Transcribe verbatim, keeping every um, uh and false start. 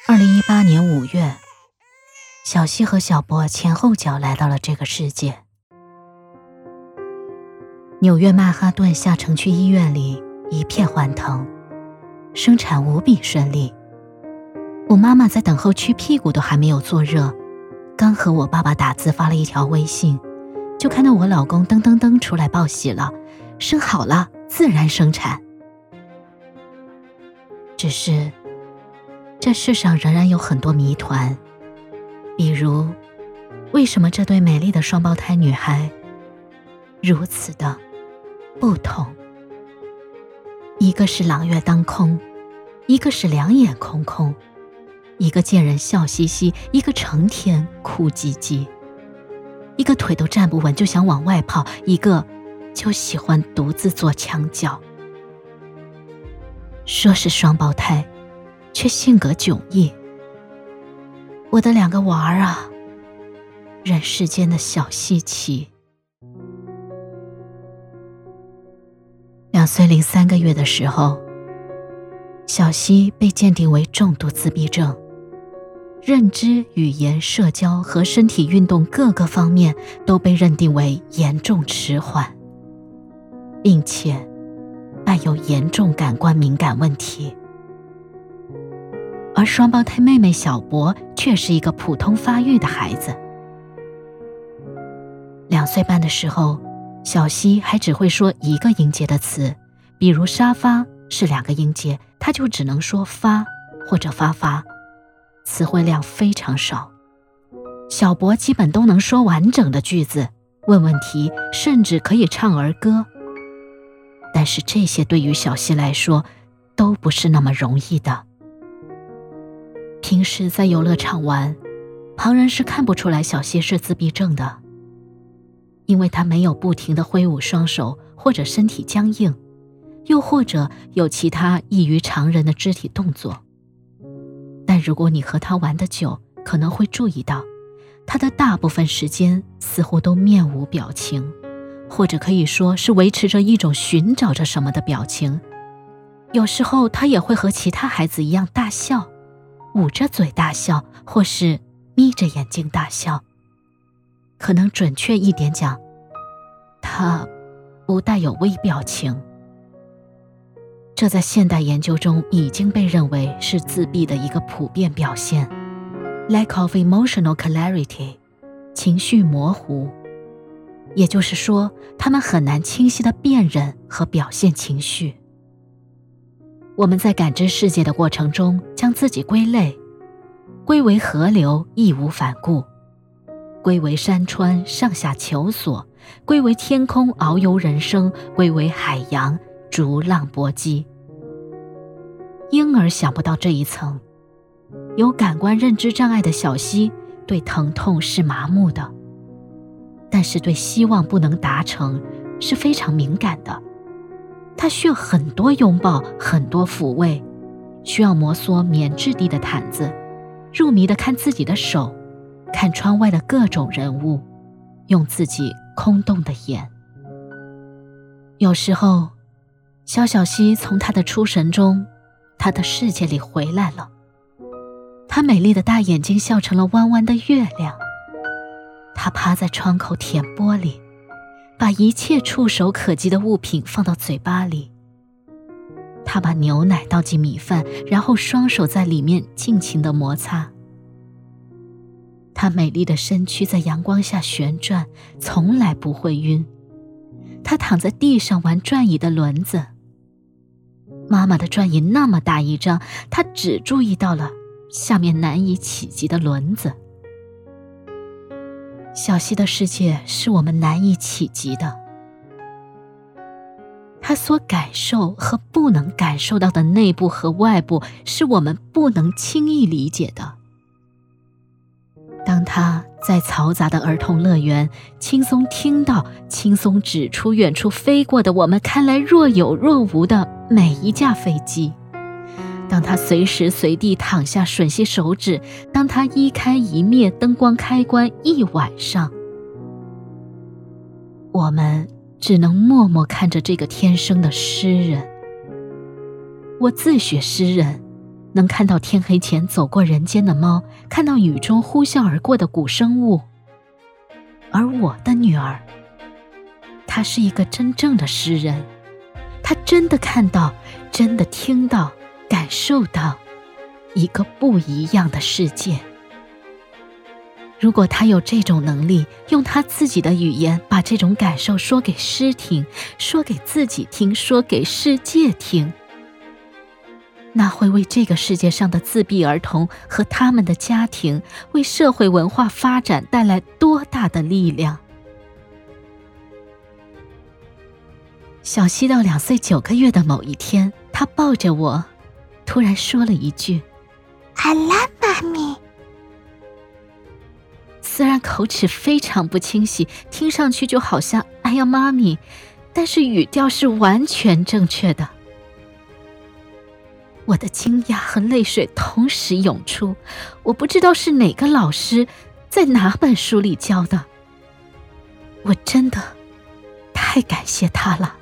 二零一八年五月，小西和小波前后脚来到了这个世界。纽约曼哈顿下城区医院里一片欢腾，生产无比顺利。我妈妈在等候区屁股都还没有坐热，刚和我爸爸打字发了一条微信，就看到我老公噔噔噔出来报喜了，生好了，自然生产。只是这世上仍然有很多谜团，比如为什么这对美丽的双胞胎女孩如此的不同？一个是朗月当空，一个是两眼空空，一个见人笑嘻嘻，一个成天哭唧唧，一个腿都站不稳就想往外跑，一个就喜欢独自做墙角。说是双胞胎，却性格迥异。我的两个娃儿啊，人世间的小稀奇。两岁零三个月的时候，小西被鉴定为重度自闭症，认知、语言、社交和身体运动各个方面都被认定为严重迟缓，并且伴有严重感官敏感问题。而双胞胎妹妹小博却是一个普通发育的孩子。两岁半的时候，小西还只会说一个音节的词，比如沙发是两个音节，他就只能说发或者发发，词汇量非常少。小博基本都能说完整的句子，问问题，甚至可以唱儿歌。但是这些对于小西来说都不是那么容易的。平时在游乐场玩，旁人是看不出来小西是自闭症的，因为他没有不停地挥舞双手，或者身体僵硬，又或者有其他异于常人的肢体动作。但如果你和他玩得久，可能会注意到他的大部分时间似乎都面无表情，或者可以说是维持着一种寻找着什么的表情。有时候他也会和其他孩子一样大笑，捂着嘴大笑，或是眯着眼睛大笑。可能准确一点讲，他不带有微表情。这在现代研究中已经被认为是自闭的一个普遍表现， lack of emotional clarity， 情绪模糊。也就是说，他们很难清晰地辨认和表现情绪。我们在感知世界的过程中，将自己归类，归为河流义无反顾，归为山川上下求索，归为天空遨游人生，归为海洋逐浪搏击。婴儿想不到这一层，有感官认知障碍的小西对疼痛是麻木的，但是对希望不能达成是非常敏感的。他需要很多拥抱，很多抚慰，需要摩挲棉质地的毯子，入迷地看自己的手，看窗外的各种人物，用自己空洞的眼。有时候，小小西从他的出神中，他的世界里回来了。他美丽的大眼睛笑成了弯弯的月亮。他趴在窗口舔玻璃，把一切触手可及的物品放到嘴巴里。他把牛奶倒进米饭，然后双手在里面尽情地摩擦。他美丽的身躯在阳光下旋转，从来不会晕。他躺在地上玩转椅的轮子。妈妈的转椅那么大一张，他只注意到了下面难以企及的轮子。小西的世界是我们难以企及的，他所感受和不能感受到的内部和外部是我们不能轻易理解的。当他在嘈杂的儿童乐园轻松听到、轻松指出远处飞过的我们看来若有若无的每一架飞机，当他随时随地躺下吮吸手指，当他一开一灭灯光开关一晚上，我们只能默默看着这个天生的诗人。我自学诗人， 能看到天黑前走过人间的猫，看到雨中呼啸而过的古生物。而我的女儿，她是一个真正的诗人，她真的看到，真的听到，感受到一个不一样的世界。如果她有这种能力，用她自己的语言把这种感受说给诗听，说给自己听，说给世界听，那会为这个世界上的自闭儿童和他们的家庭，为社会文化发展带来多大的力量。小希到两岁九个月的某一天，他抱着我，突然说了一句 I love mommy。 虽然口齿非常不清晰，听上去就好像哎呀妈咪，但是语调是完全正确的。我的惊讶和泪水同时涌出，我不知道是哪个老师在哪本书里教的，我真的太感谢他了。